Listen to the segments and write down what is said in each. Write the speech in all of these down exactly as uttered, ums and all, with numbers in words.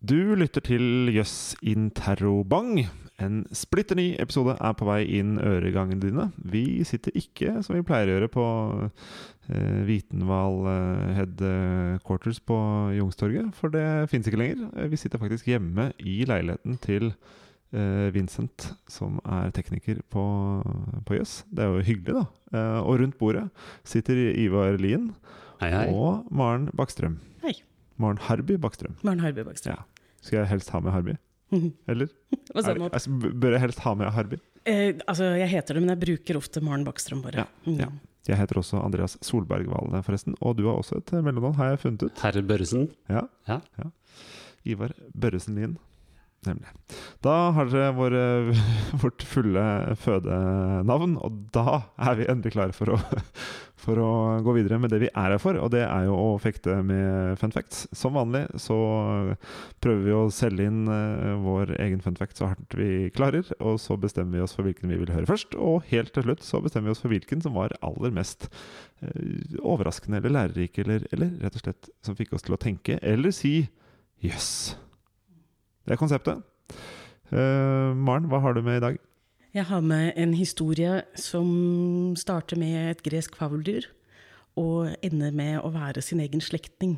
Du lytter til Jøss Interrobang. En splitter ny episode er på vei inn øregangene dine. Vi sitter ikke, som vi pleier å gjøre, på eh, Vitenval eh, Headquarters på Youngstorget, for det finnes ikke lenger. Vi sitter faktisk hjemme i leiligheten til eh, Vincent, som er tekniker på, på Jøss. Det er jo hyggelig da. Eh, og rundt bordet sitter Ivar Lien hei, hei. Og Maren Bakstrøm. Hei. Maren Harby Bakstrøm. Maren Harby Bakstrøm. Ja. Skal jeg helst ha med Harby? Eller? Hva sa man? Altså, bør jeg helst ha med Harby? Eh, altså, jeg heter det, men jeg bruker ofte Maren Bakstrøm bare. Ja, mm. ja. Jeg heter også Andreas Solberg-Valde, forresten. Og du har også et mellomnavn, har jeg funnet ut. Herre Børresen. Ja. Ja. ja. Ivar Børresen Lien. Nemlig. Da har dere vår, vårt fulle fødenavn, og da er vi endelig klare for å, for å gå videre med det vi er her for, og det er jo å fekte med fun facts. Som vanlig så prøver vi å selge inn uh, vår egen fun fact så hardt vi klarer, og så bestemmer vi oss for hvilken vi vil høre først, og helt til slutt så bestemmer vi oss for hvilken som var aller mest uh, overraskende eller lærerik, eller, eller rett og slett som fikk oss til å tenke, eller si jøss. Det er konseptet. Uh, Maren, hva har du med i dag? Jeg har med en historie som starter med et gresk fabeldyr, og ender med å være sin egen slektning.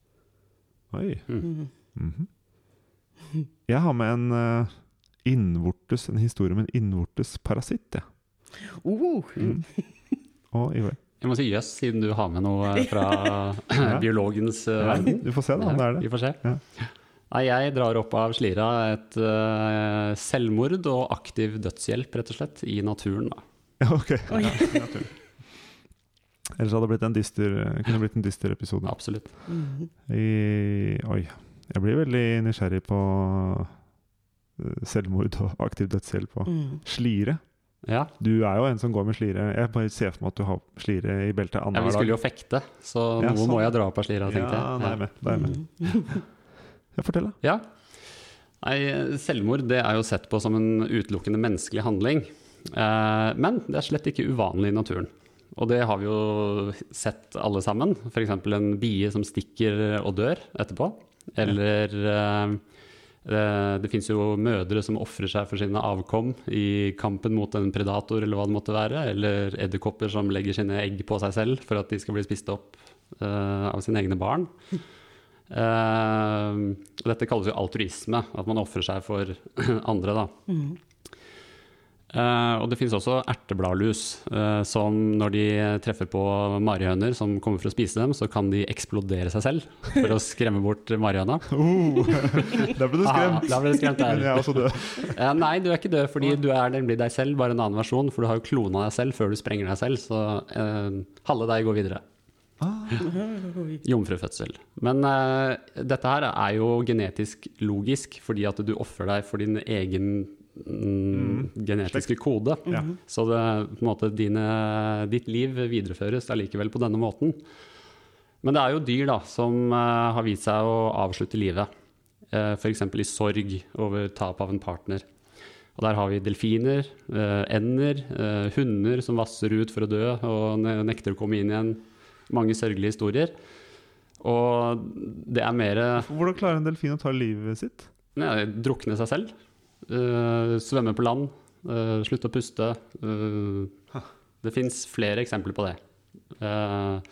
Oi. Mm. Mm-hmm. Jeg har med en uh, innvortes, en historie om en innvortes parasitt, ja. Uh. Mm. Og Ivar. Jeg må si jøss, siden du har med noe fra ja. biologens uh, ja, verden. Du får se da, om det er det. Vi får se. Ja. Nei, jeg drar opp av slira et uh, selvmord og aktiv dødshjelp, rett og slett, i naturen. Da. Ja, ok. Ja, i naturen. Ellers hadde det blitt en dyster, kunne blitt en dyster episode. Absolutt. Mm. I, oi, jeg blir veldig nysgjerrig på selvmord og aktiv dødshjelp og Mm. slire. Ja. Du er jo en som går med slire. Jeg bare ser for meg at du har slire i beltet ja, annen vi dag. skulle jo fekte, så Ja, noe sånn. må jeg dra opp av slira, tenkte Ja, jeg. da er jeg med. Da er jeg med. Mm. Ja, fortell da. Ja. Nei, selvmord det er jo sett på som en utelukkende menneskelig handling. Eh, men det er slett ikke uvanlig i naturen. Og det har vi jo sett alle sammen. For eksempel en bie som stikker og dør etterpå. Eller eh, det finnes jo mødre som offrer seg for sine avkom i kampen mot en predator, eller hva det måtte være. Eller edderkopper som legger sine egg på seg selv for at de skal bli spist opp eh, av sine egne barn. Uh, dette kalles jo altruisme, at man offrer seg for andre da. Mm. Uh, og det finnes også ertebladlus, uh, som når de treffer på marihøner som kommer for å spise dem, så kan de eksplodere seg selv for å skremme bort marihøna. Oh, da ble du skremt. Ah, da ble du skremt der. Men jeg er også død. Uh, nei, du er ikke død, fordi du er nemlig deg selv, bare en annen versjon, for du har jo klona deg selv før du sprenger deg selv, så uh, halve deg går videre. Ah. Jomfrufødsel. Men uh, dette her er jo genetisk logisk, fordi at du offrer deg for din egen mm, mm. genetiske kode. Ja. Så det, på en måte, dine, ditt liv videreføres allikevel på denne måten. Men det er jo dyr da, som uh, har vist seg å avslutte livet. Uh, for eksempel i sorg over tap av en partner. Og der har vi delfiner, uh, ender, uh, hunder som vasser ut for å dø og ne- nekter å komme inn igjen. Mange sørgelige historier. Og det er mer... Hvordan klarer en delfin å ta livet sitt? Ja, drukne seg selv. Uh, svømme på land. Uh, slutte å puste. Uh, det finnes flere eksempler på det. Uh,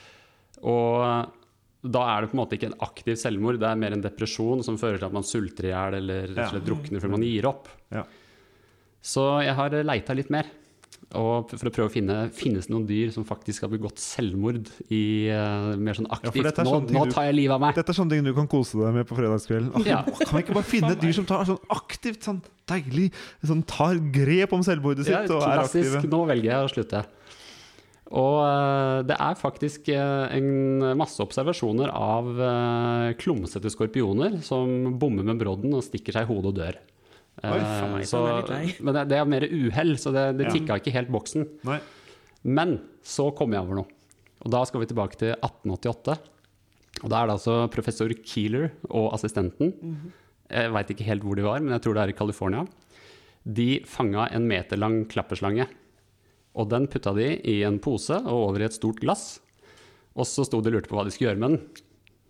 og da er det på en måte ikke en aktiv selvmord. Det er mer en depresjon som fører til at man sulter i hjel eller rett og slett drukner fordi man gir opp. Ja. Så jeg har leita litt mer. Og for å prøve å finne, finnes det noen dyr som faktisk har begått selvmord i uh, mer sånn aktivt, ja, nå, nå tar jeg livet av meg. Dette er sånne ting du kan kose deg med på fredagskvelden. Åh, Ja. Kan vi ikke bare finne et dyr som tar sånn aktivt, sånn deilig, sånn tar grep om selvmordet sitt Ja, og er klassisk, aktive? nå velger jeg å slutte. Og uh, det er faktisk uh, en masse observasjoner av uh, klumsete skorpioner som bommer med brodden og stikker seg i hodet og dør. Oi, faen meg, så, den er litt lei. men det, det er mer uhell, så det, det Ja. tikka ikke helt boksen. Nei. Men så kom jeg over noe. Og da skal vi tilbake til atten åttiåtte. Og da er det altså professor Keeler og assistenten. Mm-hmm. Jeg vet ikke helt hvor de var, men jeg tror det er i California. De fanget en meterlang klapperslange. Og den putta de i en pose og over i et stort glass. Og så sto de og lurte på hva de skulle gjøre med den.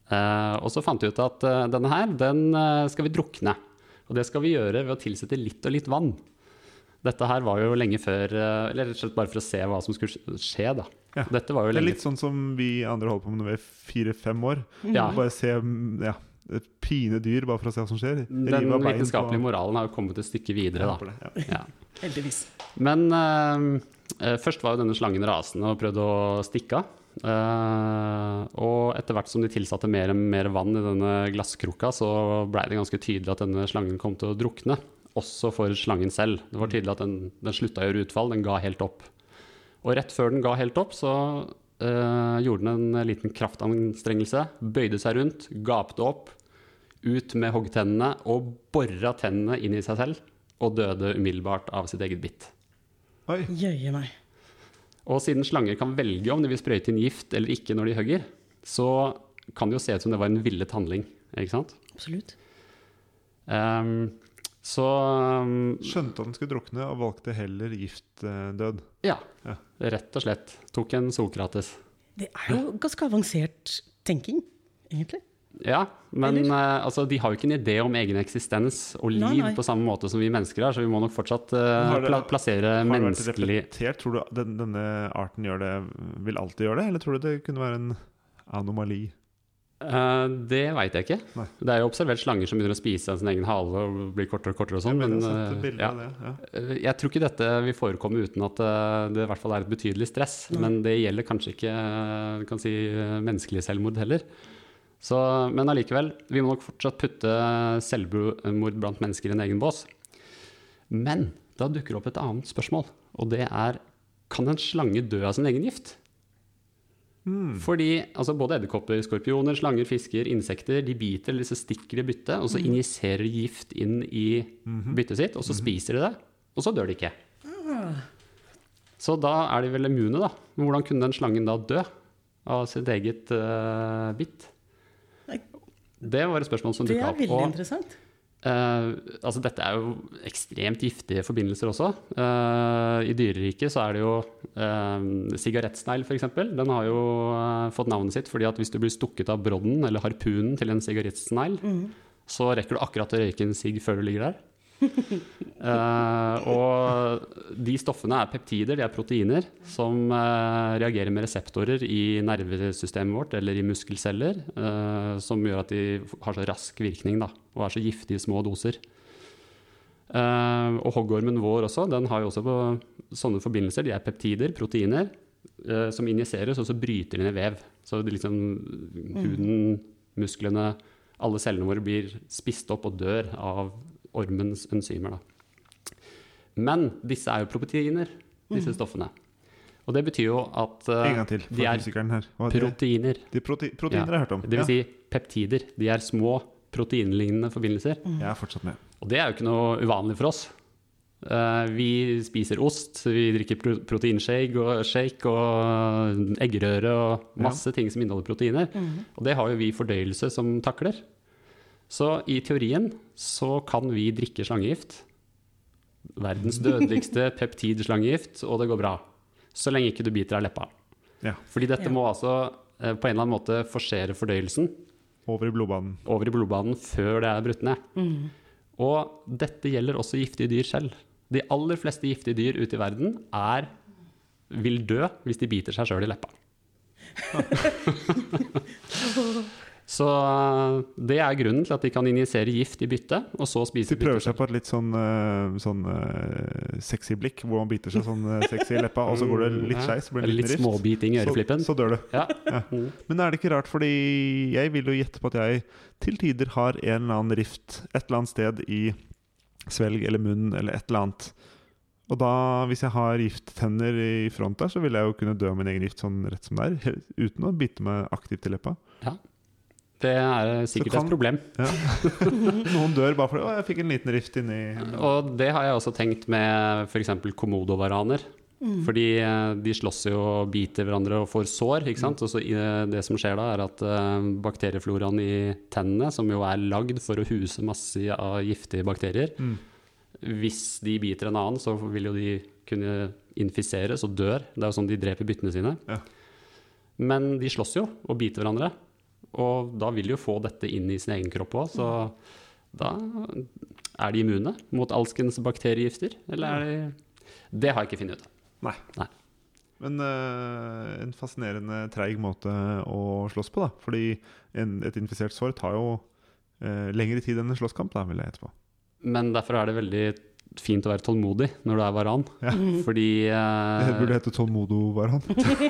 Eh, og så fant vi ut at eh, denne her, den eh, skal vi drukne. Og det skal vi gjøre ved å tilsette litt og litt vann. Dette her var jo lenge før, eh, eller rett og slett bare for å se hva som skulle skje da. Ja. Dette var jo Det er lenge... litt sånn som vi andre holder på med når vi er fire-fem år. Ja. Bare se ja, et pine dyr, bare for å se hva som skjer. Den Rive av bein vitenskapelige på- moralen har jo kommet et stykke videre da. Ja, ja. Ja. Heldigvis. Men eh, eh, først var jo denne slangen rasende og prøvde å stikke av. Eh, og etter hvert som de tilsatte mer og mer vann i denne glasskrukka, så ble det ganske tydelig at denne slangen kom til å drukne. Også for slangen selv. Det var tydelig at den, den slutta å gjøre utfall, den ga helt opp. Og rett før den ga helt opp, så eh, gjorde den en liten kraftanstrengelse, bøyde seg rundt, gapte opp, ut med hoggtennene og borra tennene inn i seg selv, og døde umiddelbart av sitt eget bitt. Oi. Jøye meg. Og siden slanger kan velge om de vil sprøyte inn gift eller ikke når de hugger, så kan det jo se ut som det var en villet handling, ikke sant? Absolutt. Um, så um, Skjønte at den skulle drukne og valgte heller giftdød. ja, Ja. rett og slett. Tok en Sokrates. Det er jo ganske avansert tenking, egentlig. Ja, men Eller? eh, altså, de har jo ikke en idé om egen eksistens og liv Nei, nei. på samme måte som vi mennesker har, så vi må nok fortsatt eh, Har det- pla plassere Har det vært menneskelig... reflektert? Tror du den, denne arten gjør det, vil alltid gjøre det, eller tror du det kunne være en anomali? Eh, det vet jeg ikke. Nei. Det er jo observert slanger som begynner å spise av sin egen hale og blir kortere og kortere og sånn, Jeg men mener, jeg har sett eh, bilder ja. av det, ja. Eh, jeg tror ikke dette vil forekomme uten at eh, det i hvert fall er et betydelig stress, Nei. men det gjelder kanskje ikke eh, kan si, eh, menneskelig selvmord heller. Så, men allikevel, vi må nok fortsatt putte selvmord blant mennesker i en egen bås. Men da dukker opp et annet spørsmål, og det er, kan en slange dø av sin egen gift? Mm. Fordi altså, både edderkopper, skorpioner, slanger, fisker, insekter, de biter eller så stikker de byttet, og så injiserer de gift inn i byttet sitt, og så spiser de det, og så dør de ikke. Så da er de vel immune da. Men hvordan kunne den slangen da dø av sitt eget uh, bitt? Nei. Det var et spørsmål som Det dukket er opp. veldig Og, interessant. eh, altså dette er jo ekstremt giftige forbindelser også. Eh, I dyreriket så er det jo uh, sigarettsnegl for eksempel. Den har jo eh, fått navnet sitt fordi at hvis du blir stukket av brodden eller harpunen til en sigarettsnegl, så rekker du akkurat å røyke en sigg før du ligger der. Eh, og de stoffene er peptider, de er proteiner som eh, reagerer med reseptorer i nervesystemet vårt eller i muskelceller, eh, som gjør at de har så rask virkning da, og er så giftige i små doser. Eh, og hoggormen vår også, den har jo også på sånne forbindelser, de er peptider, proteiner, eh, som injiseres og så bryter inn i vev. Så det liksom, huden, musklene, alle cellene våre blir spist opp og dør av ormens enzymer da. Men disse er jo proteiner, disse stoffene. Og det betyr jo at uh, En gang til, for de er fysikeren her. Hva er det? proteiner. De prote proteiner har jeg hørt om. Det vil si peptider. De er små proteinlignende forbindelser. Ja, jeg er fortsatt med. Og det er jo ikke noe uvanlig for oss. Uh, vi spiser ost, vi drikker pro proteinshake og, shake og eggerøre og masse ting som inneholder proteiner. Og det har jo vi fordøyelse som takler. Så i teorien så kan vi drikke slangegift. Verdens dødeligste peptidslangegift, og det går bra. Så lenge ikke du biter av leppa. Ja. Fordi dette Ja. må altså eh, på en eller annen måte forsere fordøyelsen Over i blodbanen. over i blodbanen før det er brutt ned. Og dette gjelder også giftige dyr selv. De aller fleste giftige dyr ute i verden er, vil dø hvis de biter seg selv i leppa. Så det er grunnen til at de kan injisere gift i byttet, og så spise De prøver byttet seg på et litt sånn, eh, sånn eh, sexy blikk, hvor man biter seg sånn eh, sexy i leppa, og så går det litt skeis, så blir det en Litt liten rift. småbiting i øreflippen. Så, så dør du. Ja. Ja. Men er det ikke rart, fordi jeg vil jo gjette på at jeg til tider har en eller annen rift et eller annet sted i svelg eller munn eller et eller annet. Og da, hvis jeg har gifttenner i front der, så vil jeg jo kunne dø av min egen gift sånn rett som det er, helt- uten å bite meg aktivt i leppa. Ja. Det er sikkert kan- et problem. Ja. Noen dør bare fordi å, jeg fikk en liten rift inni. Og det har jeg også tenkt med for eksempel komodovaraner. Fordi eh, de slåss jo og biter hverandre og får sår, ikke sant? Og så i- det som skjer da er at eh, bakteriefloraen i tennene, som jo er lagd for å huse masse av giftige bakterier, Mm. hvis de biter en annen, så vil jo de kunne infiseres og dør. Det er jo sånn de dreper byttene sine. Ja. Men de slåss jo og biter hverandre. og da vil de jo få dette inn i sin egen kropp også, så da er de immune mot alskens bakteriegifter, eller er de... Det har jeg ikke funnet ut av. Nei. Nei. Men uh, en fascinerende treig måte å slåss på da, fordi en, et infisert sår tar jo uh, lengre tid enn en slåsskamp da, vil jeg etterpå. Men derfor er det veldig fint å være tålmodig når du er varan. Ja. Fordi uh, Det burde hete tålmodo-varan.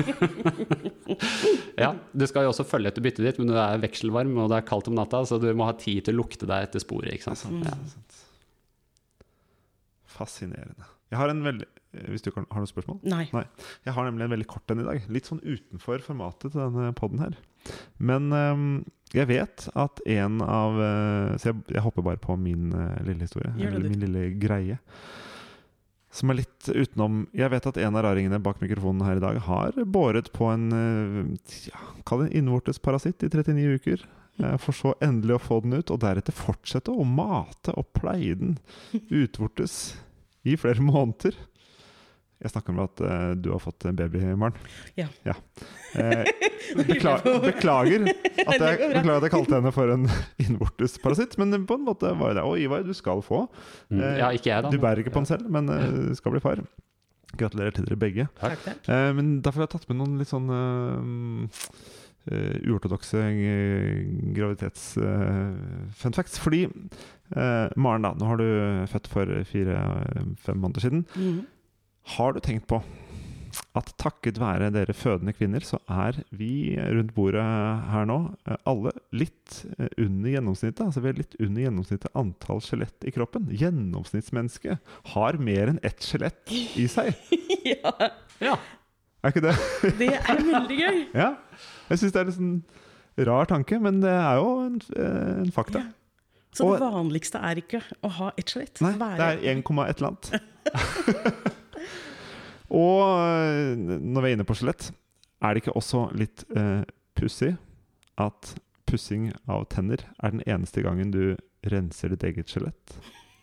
Ja, du skal jo også følge etter byttet ditt, men du er vekselvarm og det er kaldt om natta, så du må ha tid til å lukte deg etter sporet, ikke sant? Det er sant, ja. det er sant. Fascinerende. Jeg har en veldig, hvis du kan, har noen spørsmål? Nei. Nei. Jeg har nemlig en veldig kort en i dag, litt sånn utenfor formatet til denne podden her. Men um, jeg vet at en av, uh, så jeg, jeg hopper bare på min uh, lille historie, eller min lille greie, som er litt utenom. Jeg vet at en av raringene bak mikrofonen her i dag har båret på en, uh, ja, kall det en innvortes parasitt i trettini uker, uh, for så endelig å få den ut, og deretter fortsette å mate og pleie den utvortes i flere måneder. Jeg snakker om at uh, du har fått en baby, Maren. Ja. ja. Eh, bekla beklager, at jeg, beklager at jeg kalte henne for en innvortes parasitt, men på en måte var det, å Ivar, du skal få. Mm. Ja, ikke jeg da. Du bærer ikke på den selv, men uh, skal bli far. Gratulerer til dere begge. Takk, takk. Eh, men derfor har jeg tatt med noen litt sånn uh, uh, uortodokse graviditets uh, fun facts. Fordi, uh, Maren da, nå har du født for fire-fem måneder siden. Mm. Har du tenkt på at takket være dere fødende kvinner, så er vi rundt bordet her nå alle litt under gjennomsnittet? Altså vi er litt under gjennomsnittet antall skjelett i kroppen. Gjennomsnittsmennesket har mer enn ett skjelett i seg. Ja. Ja. Er ikke det? Det er veldig gøy. Ja. Jeg synes det er litt sånn rar tanke, men det er jo en, en fakta. Ja. Så det Og, vanligste er ikke å ha ett skjelett? nei, Være... det er en komma et eller annet. Og når vi er inne på skjelett, er det ikke også litt eh, pussig at pussing av tenner er den eneste gangen du renser ditt eget skjelett?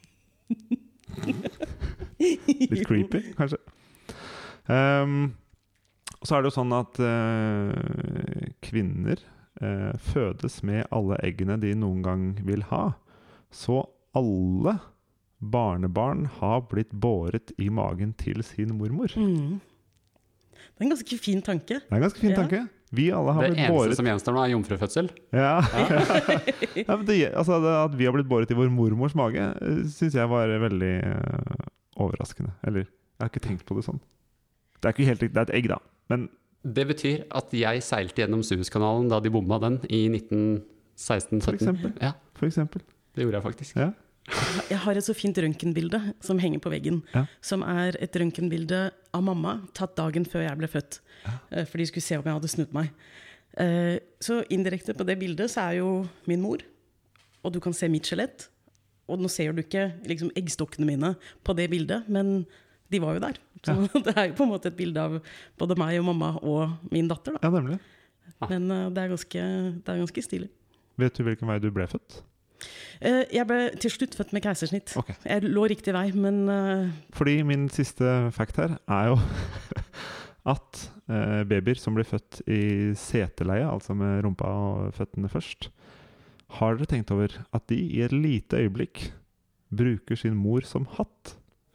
Litt creepy, kanskje. Um, så er det jo sånn at eh, kvinner eh, fødes med alle eggene de noen gang vil ha. Så alle barnebarn har blitt båret i magen til sin mormor. Mm. Det er en ganske fin tanke. Det er en ganske fin Ja. tanke. Vi alle har Det blitt eneste båret... som gjenstår nå er jomfrufødsel. Ja. Ja, men det, altså, det, at vi har blitt båret i vår mormors mage, eh, synes jeg var veldig eh, overraskende. Eller, jeg har ikke tenkt på det sånn. Det er ikke helt riktig, det er et egg da. Men Det betyr at jeg seilte gjennom Suezkanalen da de bomba den i nitten seksten for sytten. eksempel, Ja, for eksempel. det gjorde jeg faktisk. Ja. Jeg har et så fint røntgenbilde som henger på veggen, Ja. som er et røntgenbilde av mamma, tatt dagen før jeg ble født, Ja. eh, for de skulle se om jeg hadde snudd meg. Eh, Så indirekte på det bildet så er jo min mor, og du kan se mitt skjelett, og nå ser du ikke liksom eggstokkene mine på det bildet, men de var jo der. Så det er jo på en måte et bilde av både meg og mamma og min datter da. Ja, nemlig. Men eh, det er ganske, det er ganske stilig. Vet du hvilken vei du ble født? Eh, Jeg ble til slutt født med keisersnitt. Ok. Jeg lå riktig vei, men eh, Fordi min siste fact her er jo at eh, babyer som blir født i seteleie, altså med rumpa og føttene først, har dere tenkt over at de i et lite øyeblikk bruker sin mor som hatt?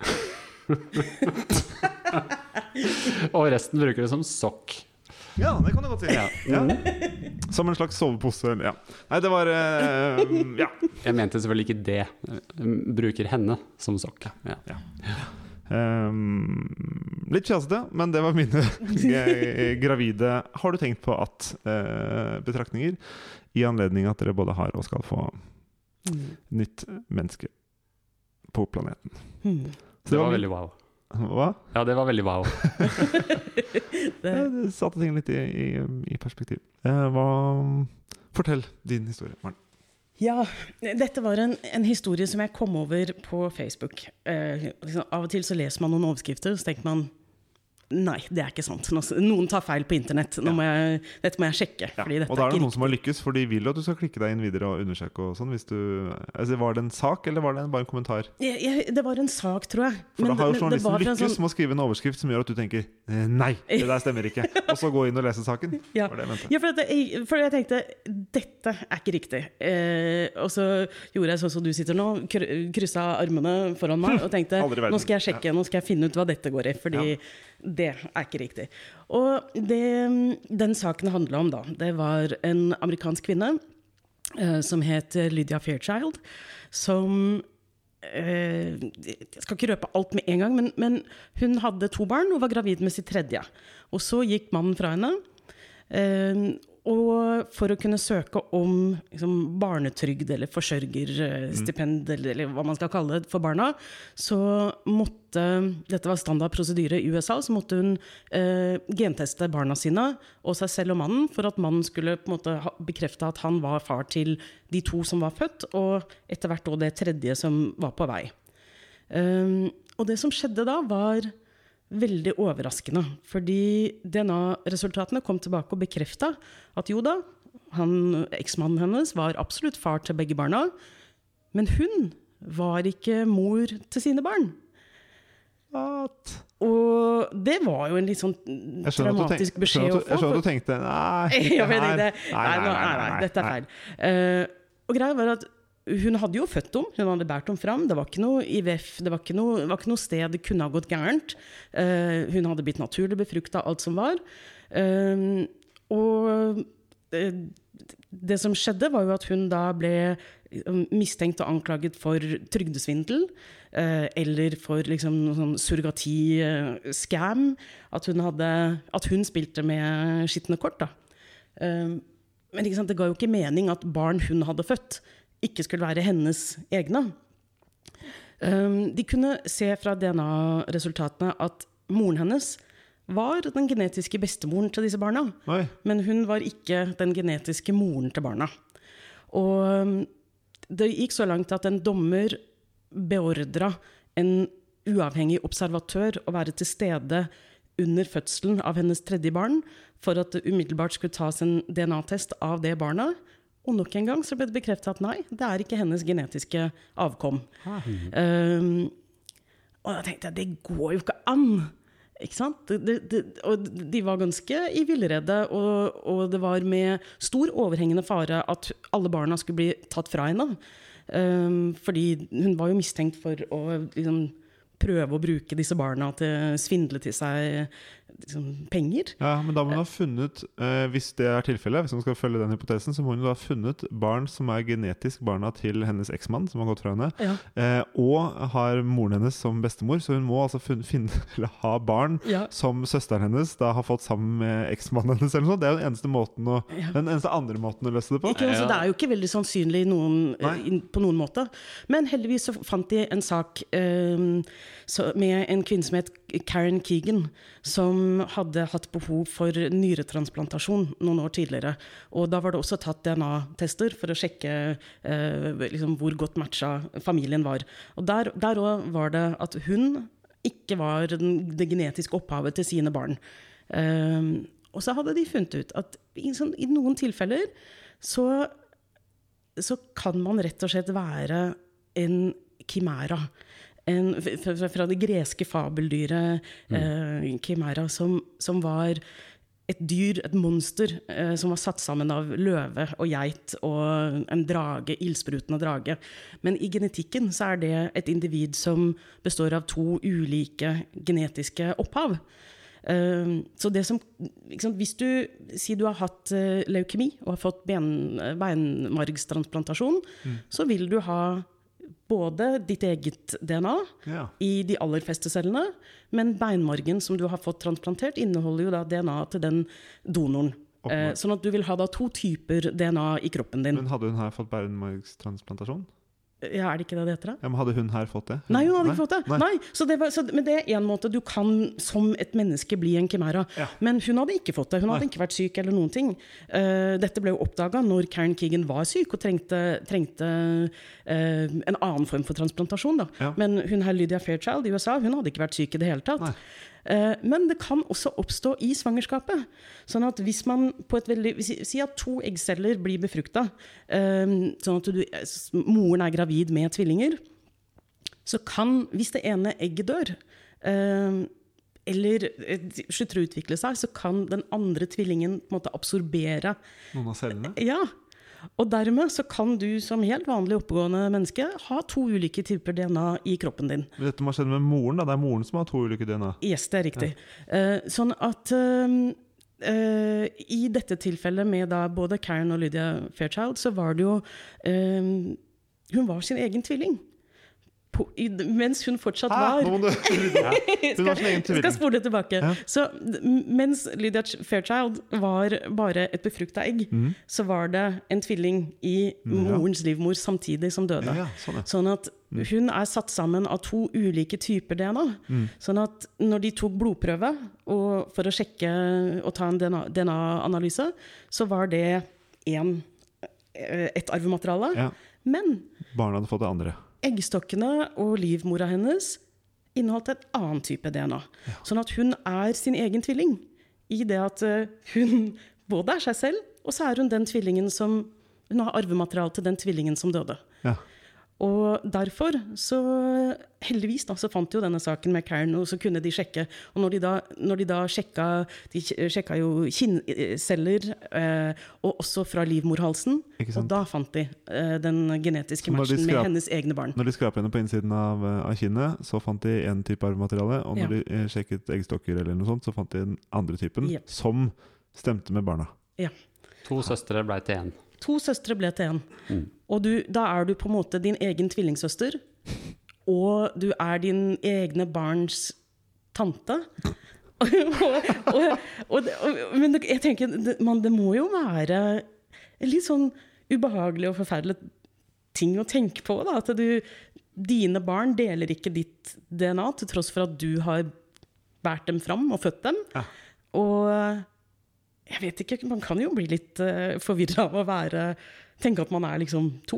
Og resten bruker det som sokk. Ja, det kan du godt si. Ja. Ja. Som en slags sovepose. Ja. Nei, det var eh, Ja. Jeg mente selvfølgelig ikke det. Jeg bruker henne som sokk. Ja. Um, litt kjasete, men det var mine g- gravide. Har du tenkt på at eh, betraktninger i anledning at dere både har og skal få nytt menneske på planeten? hmm. Det var veldig wow. Hva? Ja, det var veldig wow. det, Ja, det satte ting litt i, i, i perspektiv. Eh, hva, fortell din historie, Maren. Ja, dette var en, en historie som jeg kom over på Facebook. Eh, liksom, av og til så leser man noen overskrifter, så tenker man, Nei, det er ikke sant. Noen tar feil på internett. Nå må jeg, dette må jeg sjekke. Ja. Fordi dette Og da er det ikke noen som har lykkes, for de vil jo at du skal klikke deg inn videre og undersøke og sånn. Hvis du, altså, var det en sak, eller var det bare en kommentar? Jeg, jeg, det var en sak, tror jeg. For Men da har jo det- men det journalisten var fra en lykkes sånn- med å skrive en overskrift som gjør at du tenker eh, nei, det der stemmer ikke. Og så gå inn og lese saken. Ja, Var det jeg mente. ja for, at jeg, for jeg tenkte dette er ikke riktig. Eh, og så gjorde jeg sånn som du sitter nå, kry- kryssa armene foran meg og tenkte Aldri i verden. nå skal jeg sjekke, nå skal jeg finne ut hva dette går i. Fordi Ja. det er ikke riktig. Og det den saken handla om, da, det var en amerikansk kvinne eh, som het Lydia Fairchild, som eh, Jeg skal ikke røpe alt med en gang, men, men hun hadde to barn og var gravid med sitt tredje. Og så gikk mannen fra henne. Eh, og for å kunne søke om liksom, barnetrygd eller forsørgerstipend, mm. eller, eller hva man skal kalle det for barna, så måtte, dette var standard prosedyre i U S A, så måtte hun eh, genteste barna sine og seg selv og mannen, for at mannen skulle på en måte ha, bekrefte at han var far til de to som var født, og etter hvert også det tredje som var på vei. Um, og det som skjedde da var veldig overraskende, fordi D N A-resultatene kom tilbake og bekreftet at jo da, han, eksmannen hennes var absolutt far til begge barna, men hun var ikke mor til sine barn. What? Og det var jo en litt sånn Jeg skjønner at du dramatisk tenk- beskjed jeg skjønner å at du- jeg få. skjønner at du tenkte nei, Ja, men det det, her- nei, nei, nei, nei, dette er feil. Uh, og greia var at hun hadde jo født om, hun hadde bært om fram, det var ikke noe I V F, det var ikke noe, det var ikke noe sted det kunne ha gått gærent. Uh, hun hadde blitt naturlig befruktet, alt som var. Uh, og uh, det som skjedde var jo at hun da ble mistenkt og anklaget for trygdesvindel, uh, eller for liksom noe sånn surrogati-scam, at hun hadde, at hun spilte med skittende kort da. Uh, men ikke sant, det ga jo ikke mening at barn hun hadde født ikke skulle være hennes egne. Um, de kunne se fra D N A-resultatene at moren hennes var den genetiske bestemoren til disse barna. Oi. Men hun var ikke den genetiske moren til barna. Og um, det gikk så langt at en dommer beordret en uavhengig observatør å være til stede under fødselen av hennes tredje barn, for at det umiddelbart skulle tas en D N A-test av det barnet. Og nok en gang så ble det bekreftet at nei, det er ikke hennes genetiske avkom. Um, og da tenkte jeg, det går jo ikke an. Ikke sant? Det, det, det, og de var ganske i villrede, og, og det var med stor overhengende fare at alle barna skulle bli tatt fra henne. Um, fordi hun var jo mistenkt for å liksom, prøve å bruke disse barna til svindle til seg liksom, penger. Ja, men da må hun ha funnet, eh, hvis det er tilfellet, hvis hun skal følge den hypotesen, så må hun ha funnet barn som er genetisk barna til hennes eksmann, som har gått fra henne, Ja. eh, og har moren hennes som bestemor, så hun må altså funne, finne, eller ha barn Ja. som søsteren hennes da har fått sammen med eksmannen hennes, eller noe sånt. Det er jo den eneste måten å, Ja. den eneste andre måten å løse det på. Ikke, altså, det er jo ikke veldig sannsynlig noen, Nei. in, på noen måte. Men heldigvis så fant de en sak um, så, med en kvinne som het Karen Keegan, som hadde hatt behov for nyretransplantasjon noen år tidligere. Og da var det også tatt D N A-tester for å sjekke uh, liksom, hvor godt matcha familien var. Og der, der også var det at hun ikke var den, det genetiske opphavet til sine barn. Um, og så hadde de funnet ut at i, sånn, i noen tilfeller så så kan man rett og slett være en kimæra. En, fra, fra det greske fabeldyret mm. eh, kimæra, som, som var et dyr, et monster, eh, som var satt sammen av løve og geit og en drage, ildsprutende drage. Men i genetikken så er det et individ som består av to ulike genetiske opphav. Uh, så det som, liksom, hvis du sier du har hatt uh, leukemi og har fått ben, beinmargstransplantasjon, mm. så vil du ha både ditt eget D N A Ja. i de aller fleste cellene, men beinmargen som du har fått transplantert inneholder jo da D N A til den donoren. Uh, sånn at du vil ha da to typer D N A i kroppen din. Men hadde hun her fått beinmargstransplantasjon? Ja, er det ikke det det heter da? Ja, men hadde hun her fått det? Hun, Nei, hun hadde ikke fått det. Nei. Nei. Så det var, så, men det er en måte du kan som et menneske bli en kimæra. Ja. Men hun hadde ikke fått det. Hun hadde Nei. ikke vært syk eller noen ting. Uh, dette ble jo oppdaget når Karen Keegan var syk og trengte, trengte uh, en annen form for transplantasjon. Da. Ja. Men hun her Lydia Fairchild i U S A, hun hadde ikke vært syk i det hele tatt. Eh, men det kan også oppstå i svangerskapet. Sånn at hvis man på et veldig, si at to eggceller blir befruktet, eh, sånn at du, moren er gravid med tvillinger, så kan, hvis det ene egget dør, eh, eller slutter å utvikle seg, så kan den andre tvillingen på en måte absorbere noen av cellene. Ja, og dermed så kan du som helt vanlig oppegående menneske ha to ulike typer D N A i kroppen din. Men dette må skje med moren da, det er moren som har to ulike D N A. Yes, det er riktig. Ja. Uh, sånn at uh, uh, i dette tilfellet med da både Karen og Lydia Fairchild, så var det jo, uh, hun var sin egen tvilling. På, i, mens hun fortsatt var Hæ? Nå må du Hun var sin egen tvilling. Skal spole tilbake. Ja. Så mens Lydia Fairchild var bare et befruktet egg, mm. så var det en tvilling i morens livmor samtidig som døde. Ja, sånn, ja. Sånn at hun er satt sammen av to ulike typer D N A. Mm. Sånn at når de tok blodprøve og for å sjekke og ta en D N A-analyse, så var det en, et arvemateriale. Ja. Men barna hadde fått det andre. Eggstokkene og livmora hennes inneholdt et annet type D N A. Ja. Sånn at hun er sin egen tvilling. I det at hun både er seg selv, og så er hun den tvillingen som hun har arvemateriale til den tvillingen som døde. Ja. Og derfor, så heldigvis da, så fant jo denne saken med Karen, og så kunne de sjekke. Og når de da, når de da sjekka, de sjekka jo kinnceller, eh, og også fra livmorhalsen, og da fant de eh, den genetiske matchen skrap, med hennes egne barn. Når de skrapte henne på innsiden av, av kinnet, så fant de en type arvemateriale, og når ja. de sjekket eggstokker eller noe sånt, så fant de den andre typen, yep. som stemte med barna. Ja. To søstre ble til en. To søstre ble til en. Mm. Og du, da er du på en måte din egen tvillingsøster, og du er din egne barns tante. og, og, og, og, men jeg tenker, det, man, det må jo være litt sånn ubehagelig og forferdelig ting å tenke på, da. At du, dine barn deler ikke ditt D N A, til tross for at du har bært dem fram og født dem. Ja. Og jeg vet ikke, man kan jo bli litt uh, forvirret av å være, tenke at man er liksom to.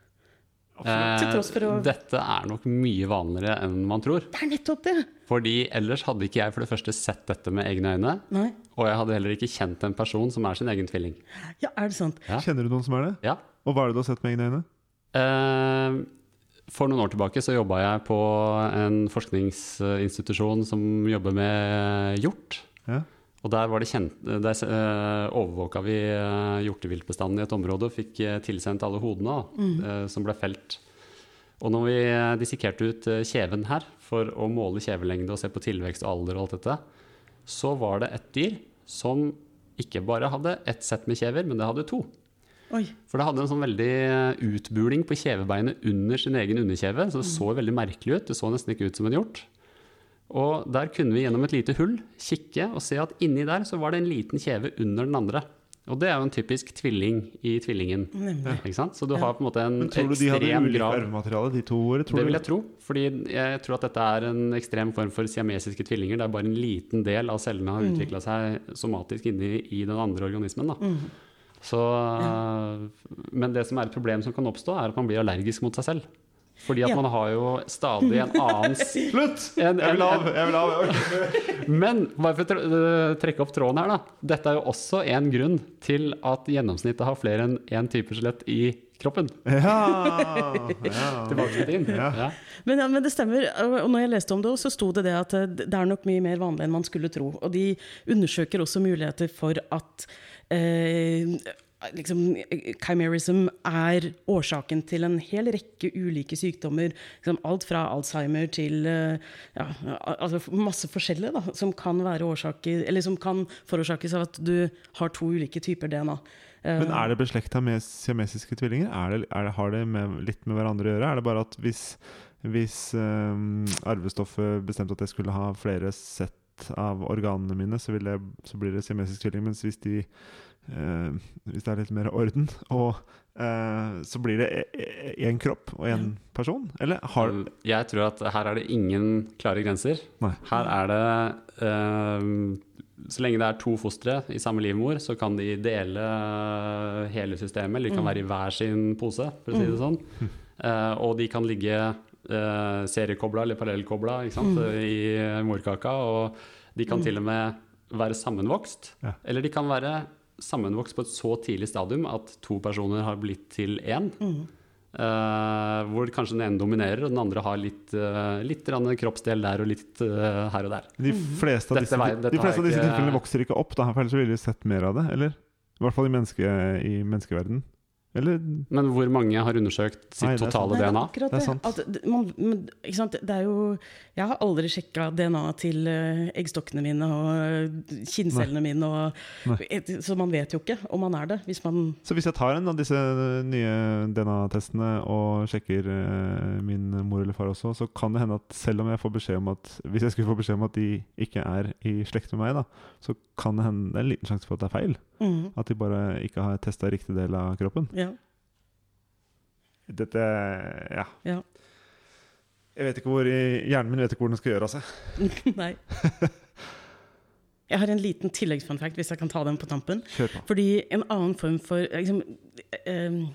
Eh, til tross for å... Dette er nok mye vanligere enn man tror. Det er nettopp det. Fordi ellers hadde ikke jeg for det første sett dette med egne øyne, Nei. og jeg hadde heller ikke kjent en person som er sin egen tvilling. Ja, er det sant? Ja. Kjenner du noen som er det? Ja. Og hva er det du har sett med egne øyne? Eh, for noen år tilbake så jobbet jeg på en forskningsinstitusjon som jobber med hjort. Ja. Og der, var det kjent, der uh, overvåka vi uh, hjorteviltbestanden i et område og fikk uh, tilsendt alle hodene mm. uh, som ble felt. Og når vi uh, dissekerte ut uh, kjeven her for å måle kjevelengde og se på tilvekst og alder og alt dette, så var det et dyr som ikke bare hadde ett sett med kjever, men det hadde to. Oi. For det hadde en sånn veldig utbuling på kjevebeinet under sin egen underkjeve, så det så veldig merkelig ut. Det så nesten ikke ut som en hjort. Og der kunne vi gjennom et lite hull kikke og se at inni der så var det en liten kjeve under den andre. Og det er jo en typisk tvilling i tvillingen. Ja. Ikke sant? Så du ja. har på en måte en ekstrem grad... Men tror du de hadde ulike arvemateriale, de to årene? Det vil jeg tro, fordi jeg tror at dette er en ekstrem form for siamesiske tvillinger. Det er bare en liten del av cellene har utviklet seg somatisk inni i den andre organismen. Da. Mm. Så, ja. Men det som er et problem som kan oppstå, er at man blir allergisk mot seg selv. Fordi at ja. man har jo stadig en annen Slutt! En, en, jeg vil av! Jeg vil av. Men bare for å trekke opp tråden her da. Dette er jo også en grunn til at gjennomsnittet har flere enn en type skjelett i kroppen. Ja! ja. Tilbake til inn. Ja. Ja. Men, ja, men det stemmer. Og når jeg leste om det, så sto det det at det er nok mye mer vanlig enn man skulle tro. Og de undersøker også muligheter for at eh, liksom, chimerism er årsaken til en hel rekke ulike sykdommer, liksom alt fra Alzheimer til ja, altså masse forskjellige da, som kan være årsaker, eller som kan forårsakes av at du har to ulike typer D N A. Men er det beslektet med siamesiske tvillinger? Er det, er det, har det med, litt med hverandre å gjøre? Er det bare at hvis, hvis um, arvestoffet bestemte at jeg skulle ha flere sett av organene mine, så, vil jeg, så blir det siamesisk tvilling, mens hvis de Uh, hvis det er litt mer orden og, uh, så blir det en kropp og en person, eller har... Jeg tror at her er det ingen klare grenser. Nei. Her er det uh, så lenge det er to fostre i samme livmor, så kan de dele hele systemet, eller de kan være i hver sin pose, for å si det sånn, uh, og de kan ligge eh, seriekobla eller parallellkobla, ikke sant, Mm. i morkaka, og de kan Mm. til og med være sammenvokst, Ja. eller de kan være sammenvokst på et så tidlig stadium at to personer har blitt til én, Mm. eh, hvor kanskje den ene dominerer, og den andre har litt, eh, litt grann kroppsdel der og litt eh, her og der. De fleste av Dette disse, vei- dette de fleste har av disse jeg ikke- tilfellene vokser ikke opp, da, for ellers ville vi sett mer av det, eller? I hvert fall i, menneske, i menneskeverden. Eller? Men hvor mange har undersøkt sitt Nei, det er sant. totale Nei, D N A? akkurat Det er det. sant. At det- man, men, ikke sant? Det er jo, jeg har aldri sjekka D N A til eh, eggstokkene mine og eh, kinncellene mine, og, Nei. så man vet jo ikke om man er det. Hvis man Så hvis jeg tar en av disse nye D N A-testene og sjekker eh, min mor eller far også, så kan det hende at selv om jeg får beskjed om at hvis jeg skulle få beskjed om at de ikke er i slekt med meg, da, så kan det hende det er en liten sjanse for at det er feil. mm, At de bare ikke har testa riktig del av kroppen. Ja. Dette ja. Ja. Jeg vet ikke hvor i, Hjernen min vet ikke hvor den skal gjøre av seg. Nei. Jeg har en liten tilleggsfunfact, hvis jeg kan ta den på tampen. Kjør på. Fordi en annen form for liksom, eh,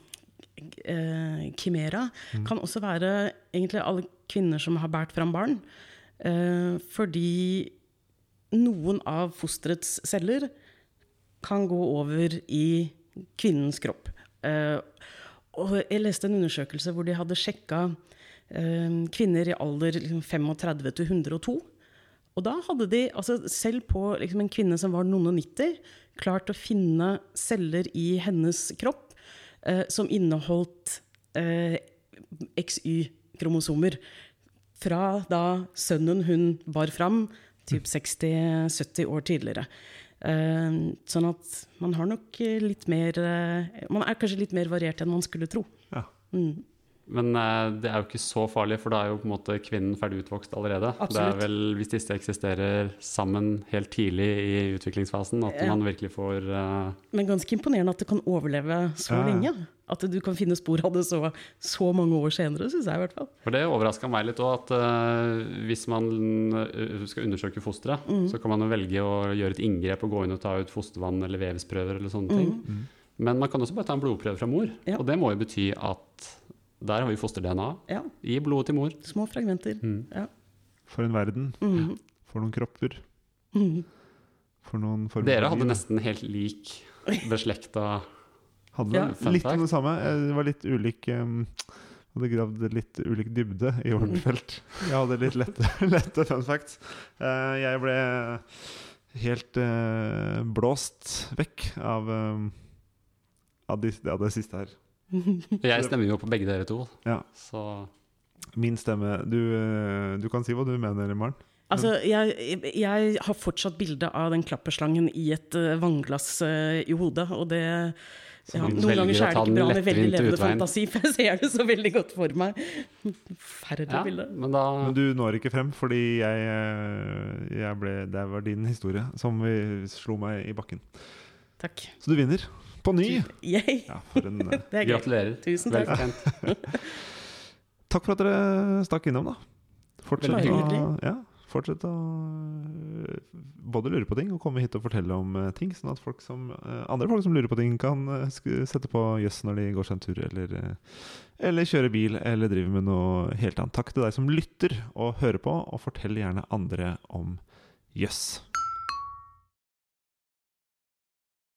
eh, kimera Mm. kan også være egentlig alle kvinner som har båret fram barn. Eh, fordi noen av fosterets celler kan gå over i kvinnens kropp. Eh, og jeg leste en undersøkelse hvor de hadde sjekka eh, kvinner i alder liksom, femogtredve til hundre og to. Og da hadde de, altså selv på liksom, en kvinne som var noen og nitti, klart å finne celler i hennes kropp eh, som inneholdt eh, X Y-kromosomer. Fra da sønnen hun bar fram, typ seksti sytti år tidligere. Eh, sånn at man har nok litt mer eh, Man er kanskje litt mer variert enn man skulle tro. Ja. Mm. Men eh, det er jo ikke så farlig, for da er jo på en måte kvinnen ferdig utvokst allerede. Absolutt. Det er vel hvis disse eksisterer sammen helt tidlig i utviklingsfasen, at Ja. man virkelig får eh, Men ganske imponerende at det kan overleve så Ja. lenge. At du kan finne spor av det så, så mange år senere, syns jeg i hvert fall. For det overraska meg litt òg, at eh, hvis man eh, skal undersøke fosteret, Mm. så kan man jo velge å gjøre et inngrep og gå inn og ta ut fostervann eller vevsprøver eller sånne ting. Mm. Men man kan også bare ta en blodprøve fra mor, Ja. og det må jo bety at der har vi foster-D N A Ja, i blodet til mor. små fragmenter. Mm. Ja. For en verden. Mm. For noen kropper. Mm. For noen former Dere for hadde liv. nesten helt lik beslekta Hadde Ja. vel litt om det samme. Eh, Det var litt ulik um, Hadde gravd litt ulik dybde i vårt felt. Jeg hadde litt lette, lette fun facts. Eh, jeg ble helt eh, blåst vekk av, um, av, de, av det siste her. Jeg stemmer jo på begge dere to, Ja. så Min stemme du, eh, du kan si hva du mener, Maren. Altså, jeg, jeg har fortsatt bilde av den klapperslangen i et uh, vannglass uh, i hodet, og det ja, du noen velger ganger så å er ta det ikke den bra med veldig lettvinte levende utveien. fantasi, for jeg ser det så veldig godt for meg. Forferdelig ja, bilde. men da Men du når ikke frem, fordi jeg, eh, jeg ble, det var din historie som vi slo meg i bakken. Takk. Så du vinner. På ny! Yay. Ja, for en, eh, Det er gøy. gratulerer. Tusen Vel takk. fortjent. takk for at dere stakk innom, da. Fortsett Veldig å, hyggelig. ja, fortsett å øh, både lure på ting og komme hit og fortelle om øh, ting, sånn at folk som, øh, andre folk som lurer på ting, kan øh, sk- sette på jøss når de går seg en tur, eller, øh, eller kjøre bil, eller driver med noe helt annet. Takk til deg som lytter og hører på, og fortell gjerne andre om jøss.